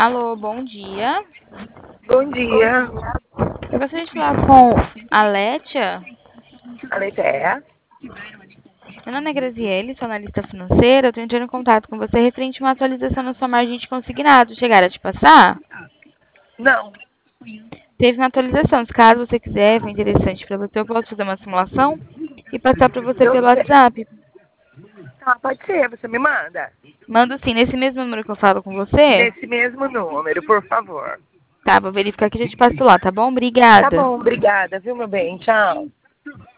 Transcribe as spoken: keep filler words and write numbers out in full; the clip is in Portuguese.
Alô, bom dia. Bom dia. Eu gostaria de falar com a Létia. A letra é? Meu nome é Graziele, sou analista financeira. Eu estou entrando em contato com você referente a uma atualização na sua margem de consignado. Chegaram a te passar? Não. Teve uma atualização. Se caso você quiser, for interessante para você, eu posso fazer uma simulação e passar para você Eu pelo sei. WhatsApp. Tá, pode ser, você me manda. Mando sim, nesse mesmo número que eu falo com você. Nesse mesmo número, por favor. Tá, vou verificar que já te passo lá, tá bom? Tá Obrigada. bom, obrigada, viu, meu bem? Tchau.